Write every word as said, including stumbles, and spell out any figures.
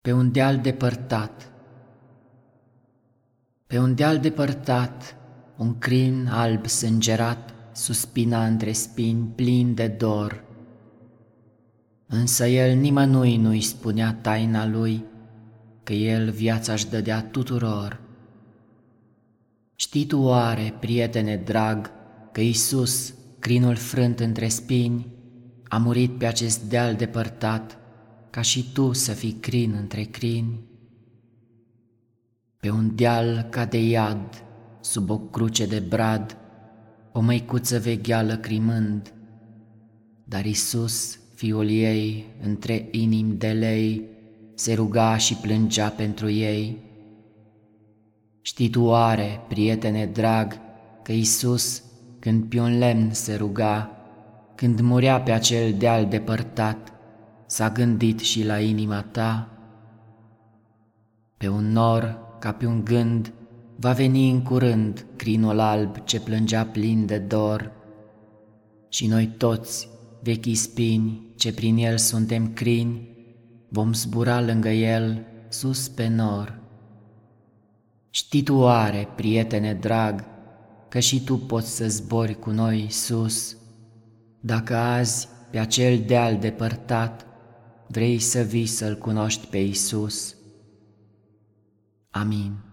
Pe un deal depărtat. Pe un deal depărtat, un crin alb sângerat suspina între spini plin de dor. Însă el nimănui nu-i spunea taina lui, că el viața-și dădea tuturor. Știi tu oare, prietene drag, că Iisus, crinul frânt între spini, a murit pe acest deal depărtat, ca și tu să fii crin între crini? Pe un deal ca de iad, sub o cruce de brad, o măicuță veghea lăcrimând, dar Iisus, fiul ei, între inimi de lei, se ruga și plângea pentru ei. Știi tu oare, prietene drag, că Iisus, când pe un lemn se ruga, când murea pe acel deal depărtat, s-a gândit și la inima ta? Pe un nor, ca pe un gând, va veni în curând crinul alb ce plângea plin de dor, și noi toți, vechii spini, ce prin el suntem crini, vom zbura lângă el sus pe nor. Știi tu oare, prietene drag, că și tu poți să zbori cu noi sus, dacă azi, pe acel deal depărtat, vrei să vii să-L cunoști pe Iisus? Amin.